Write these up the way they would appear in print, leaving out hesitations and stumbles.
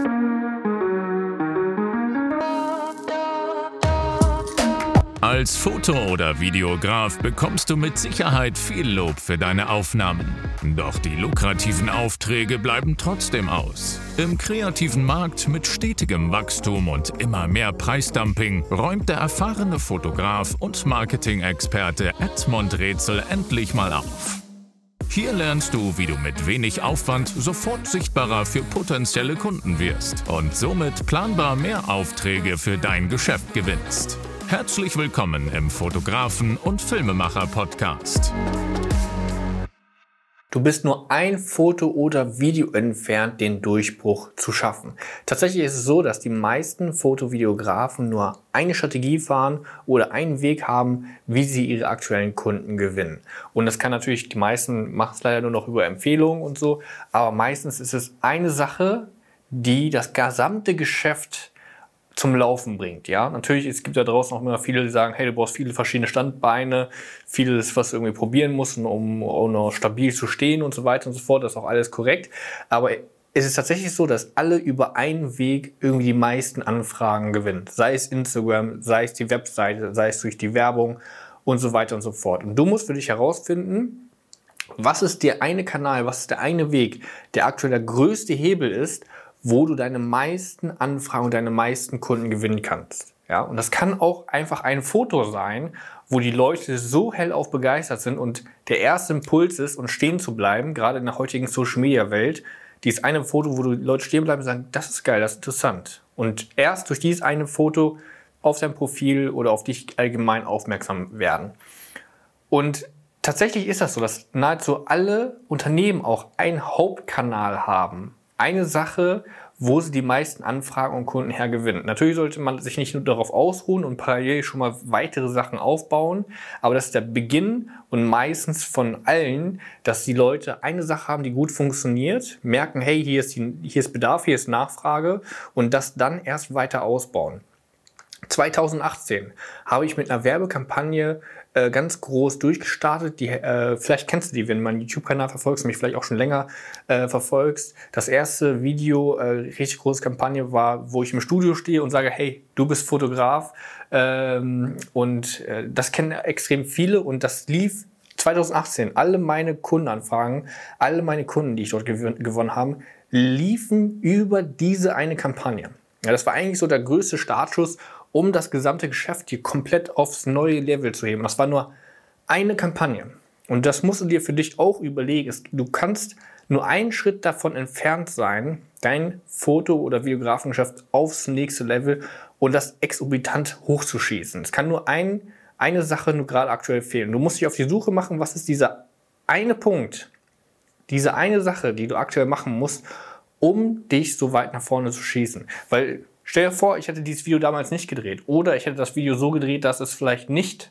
Als Foto- oder Videograf bekommst du mit Sicherheit viel Lob für deine Aufnahmen. Doch die lukrativen Aufträge bleiben trotzdem aus. Im kreativen Markt mit stetigem Wachstum und immer mehr Preisdumping räumt der erfahrene Fotograf und Marketing-Experte Edmund Rätsel endlich mal auf. Hier lernst du, wie du mit wenig Aufwand sofort sichtbarer für potenzielle Kunden wirst und somit planbar mehr Aufträge für dein Geschäft gewinnst. Herzlich willkommen im Fotografen- und Filmemacher-Podcast. Du bist nur ein Foto oder Video entfernt, den Durchbruch zu schaffen. Tatsächlich ist es so, dass die meisten Fotovideografen nur eine Strategie fahren oder einen Weg haben, wie sie ihre aktuellen Kunden gewinnen. Und das kann natürlich, die meisten machen es leider nur noch über Empfehlungen und so, aber meistens ist es eine Sache, die das gesamte Geschäft zum Laufen bringt, ja. Natürlich, es gibt da draußen auch immer viele, die sagen, hey, du brauchst viele verschiedene Standbeine, vieles, was du irgendwie probieren musst, um auch noch stabil zu stehen und so weiter und so fort. Das ist auch alles korrekt. Aber es ist tatsächlich so, dass alle über einen Weg irgendwie die meisten Anfragen gewinnen. Sei es Instagram, sei es die Webseite, sei es durch die Werbung und so weiter und so fort. Und du musst für dich herausfinden, was ist der eine Kanal, was ist der eine Weg, der aktuell der größte Hebel ist, wo du deine meisten Anfragen und deine meisten Kunden gewinnen kannst. Ja, und das kann auch einfach ein Foto sein, wo die Leute so hellauf begeistert sind und der erste Impuls ist, und stehen zu bleiben, gerade in der heutigen Social-Media-Welt, dieses eine Foto, wo die Leute stehen bleiben und sagen, das ist geil, das ist interessant. Und erst durch dieses eine Foto auf dein Profil oder auf dich allgemein aufmerksam werden. Und tatsächlich ist das so, dass nahezu alle Unternehmen auch einen Hauptkanal haben. Eine Sache, wo sie die meisten Anfragen und Kunden hergewinnen. Natürlich sollte man sich nicht nur darauf ausruhen und parallel schon mal weitere Sachen aufbauen, aber das ist der Beginn und meistens von allen, dass die Leute eine Sache haben, die gut funktioniert, merken, hey, hier ist Bedarf, hier ist Nachfrage und das dann erst weiter ausbauen. 2018 habe ich mit einer Werbekampagne ganz groß durchgestartet. Vielleicht kennst du die, wenn du meinen YouTube-Kanal verfolgst, mich vielleicht auch schon länger verfolgst. Das erste Video, richtig große Kampagne war, wo ich im Studio stehe und sage, hey, du bist Fotograf. Das kennen extrem viele und das lief 2018. Alle meine Kundenanfragen, alle meine Kunden, die ich dort gewonnen habe, liefen über diese eine Kampagne. Ja, das war eigentlich so der größte Startschuss, um das gesamte Geschäft hier komplett aufs neue Level zu heben. Das war nur eine Kampagne. Und das musst du dir für dich auch überlegen. Du kannst nur einen Schritt davon entfernt sein, dein Foto- oder Videografengeschäft aufs nächste Level und das exorbitant hochzuschießen. Es kann nur eine Sache nur gerade aktuell fehlen. Du musst dich auf die Suche machen, was ist dieser eine Punkt, diese eine Sache, die du aktuell machen musst, um dich so weit nach vorne zu schießen. Weil stell dir vor, ich hätte dieses Video damals nicht gedreht oder ich hätte das Video so gedreht, dass es vielleicht nicht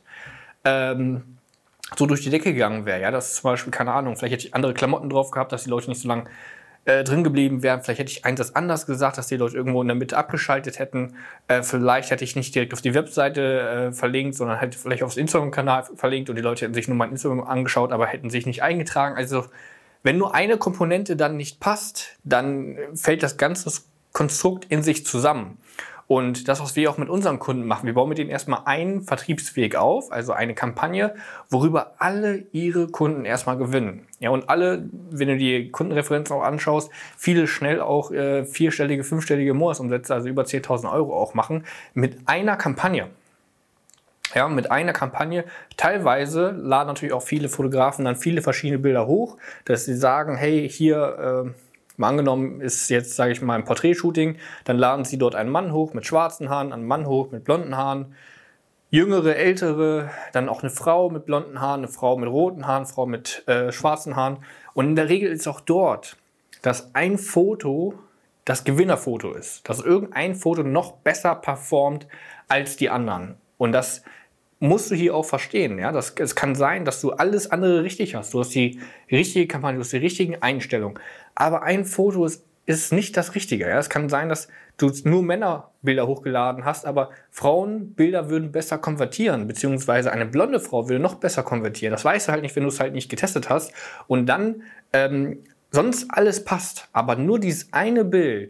so durch die Decke gegangen wäre. Ja, das ist zum Beispiel, keine Ahnung, vielleicht hätte ich andere Klamotten drauf gehabt, dass die Leute nicht so lange drin geblieben wären. Vielleicht hätte ich eins anders gesagt, dass die Leute irgendwo in der Mitte abgeschaltet hätten. Vielleicht hätte ich nicht direkt auf die Webseite verlinkt, sondern hätte vielleicht aufs Instagram-Kanal verlinkt und die Leute hätten sich nur mein Instagram angeschaut, aber hätten sich nicht eingetragen. Also wenn nur eine Komponente dann nicht passt, dann fällt das ganze Konstrukt in sich zusammen. Und das, was wir auch mit unseren Kunden machen, wir bauen mit denen erstmal einen Vertriebsweg auf, also eine Kampagne, worüber alle ihre Kunden erstmal gewinnen. Ja, und alle, wenn du die Kundenreferenzen auch anschaust, viele schnell auch vierstellige, fünfstellige Monatsumsätze, also über 10.000 Euro auch machen, mit einer Kampagne. Ja, mit einer Kampagne. Teilweise laden natürlich auch viele Fotografen dann viele verschiedene Bilder hoch, dass sie sagen, hey, hier, mal angenommen ist jetzt, sage ich mal, ein Porträtshooting, dann laden sie dort einen Mann hoch mit schwarzen Haaren, einen Mann hoch mit blonden Haaren, jüngere, ältere, dann auch eine Frau mit blonden Haaren, eine Frau mit roten Haaren, eine Frau mit schwarzen Haaren. Und in der Regel ist auch dort, dass ein Foto das Gewinnerfoto ist, dass irgendein Foto noch besser performt als die anderen. Und das musst du hier auch verstehen. Ja? Es kann sein, dass du alles andere richtig hast. Du hast die richtige Kampagne, du hast die richtigen Einstellungen. Aber ein Foto ist nicht das Richtige. Ja? Es kann sein, dass du nur Männerbilder hochgeladen hast, aber Frauenbilder würden besser konvertieren, beziehungsweise eine blonde Frau würde noch besser konvertieren. Das weißt du halt nicht, wenn du es halt nicht getestet hast. Und dann sonst alles passt, aber nur dieses eine Bild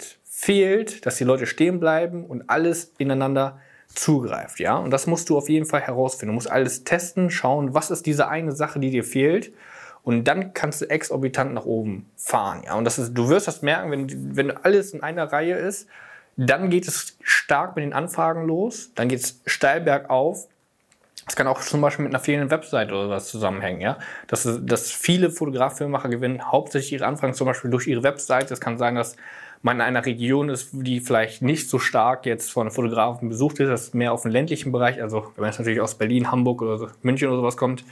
fehlt, dass die Leute stehen bleiben und alles ineinander zugreift. Ja? Und das musst du auf jeden Fall herausfinden. Du musst alles testen, schauen, was ist diese eine Sache, die dir fehlt. Und dann kannst du exorbitant nach oben fahren. Ja? Und du wirst das merken, wenn alles in einer Reihe ist, dann geht es stark mit den Anfragen los, dann geht es steil bergauf. Das kann auch zum Beispiel mit einer fehlenden Website oder was zusammenhängen. Ja? Dass viele Fotograffilmemacher gewinnen hauptsächlich ihre Anfragen zum Beispiel durch ihre Website. Es kann sein, dass man in einer Region ist, die vielleicht nicht so stark jetzt von Fotografen besucht ist, das ist mehr auf dem ländlichen Bereich. Also wenn man jetzt natürlich aus Berlin, Hamburg oder so, München oder sowas kommt,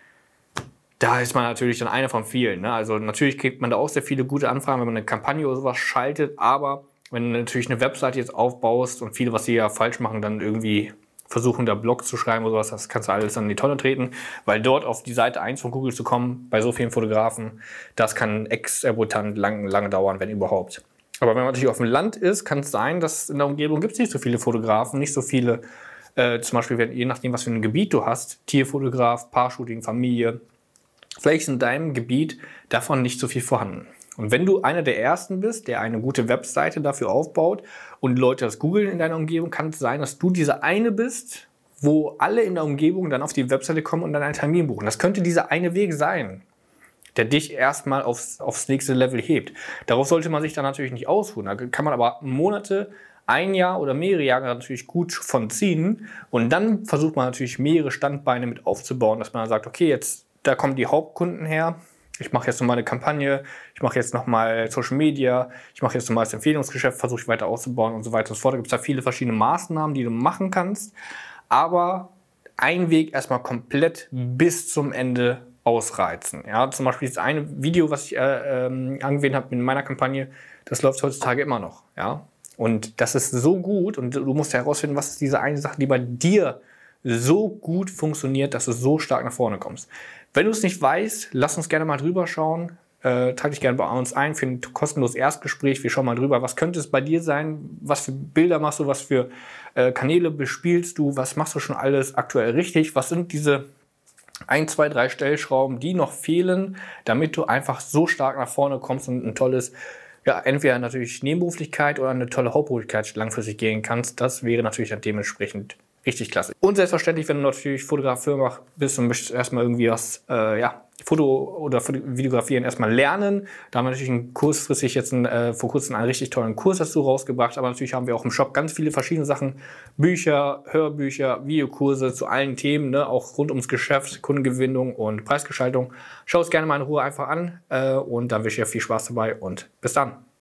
da ist man natürlich dann einer von vielen. Ne? Also natürlich kriegt man da auch sehr viele gute Anfragen, wenn man eine Kampagne oder sowas schaltet. Aber wenn du natürlich eine Website jetzt aufbaust und viele, was sie ja falsch machen, dann irgendwie versuchen, da Blogs zu schreiben oder sowas, das kannst du alles dann in die Tonne treten, weil dort auf die Seite 1 von Google zu kommen, bei so vielen Fotografen, das kann exorbitant lange dauern, wenn überhaupt. Aber wenn man natürlich auf dem Land ist, kann es sein, dass in der Umgebung gibt es nicht so viele Fotografen, nicht so viele, zum Beispiel, je nachdem, was für ein Gebiet du hast, Tierfotograf, Paar-Shooting, Familie, vielleicht ist in deinem Gebiet davon nicht so viel vorhanden. Und wenn du einer der Ersten bist, der eine gute Webseite dafür aufbaut und Leute das googeln in deiner Umgebung, kann es sein, dass du dieser eine bist, wo alle in der Umgebung dann auf die Webseite kommen und dann einen Termin buchen. Das könnte dieser eine Weg sein, der dich erstmal aufs nächste Level hebt. Darauf sollte man sich dann natürlich nicht ausruhen. Da kann man aber Monate, ein Jahr oder mehrere Jahre natürlich gut von ziehen. Und dann versucht man natürlich mehrere Standbeine mit aufzubauen, dass man sagt, okay, jetzt da kommen die Hauptkunden her. Ich mache jetzt nochmal eine Kampagne, ich mache jetzt nochmal Social Media, ich mache jetzt nochmal das Empfehlungsgeschäft, versuche ich weiter auszubauen und so weiter und so fort. Da gibt es da viele verschiedene Maßnahmen, die du machen kannst. Aber ein Weg erstmal komplett bis zum Ende ausreizen. Ja, zum Beispiel das eine Video, was ich angewendet habe in meiner Kampagne, das läuft heutzutage immer noch. Ja? Und das ist so gut und du musst herausfinden, was ist diese eine Sache, die bei dir so gut funktioniert, dass du so stark nach vorne kommst. Wenn du es nicht weißt, lass uns gerne mal drüber schauen. Trag dich gerne bei uns ein für ein kostenloses Erstgespräch. Wir schauen mal drüber, was könnte es bei dir sein, was für Bilder machst du, was für Kanäle bespielst du, was machst du schon alles aktuell richtig, was sind diese 1, 2, 3 Stellschrauben, die noch fehlen, damit du einfach so stark nach vorne kommst und ein tolles, ja, entweder natürlich Nebenberuflichkeit oder eine tolle Hauptberuflichkeit langfristig gehen kannst. Das wäre natürlich dann dementsprechend richtig klasse. Und selbstverständlich, wenn du natürlich Fotograf bist und möchtest erstmal irgendwie was, Foto- oder Videografieren erstmal lernen. Da haben wir natürlich kurzfristig jetzt vor kurzem einen richtig tollen Kurs dazu rausgebracht. Aber natürlich haben wir auch im Shop ganz viele verschiedene Sachen. Bücher, Hörbücher, Videokurse zu allen Themen, ne? Auch rund ums Geschäft, Kundengewinnung und Preisgestaltung. Schau es gerne mal in Ruhe einfach an und dann wünsche ich dir viel Spaß dabei und bis dann.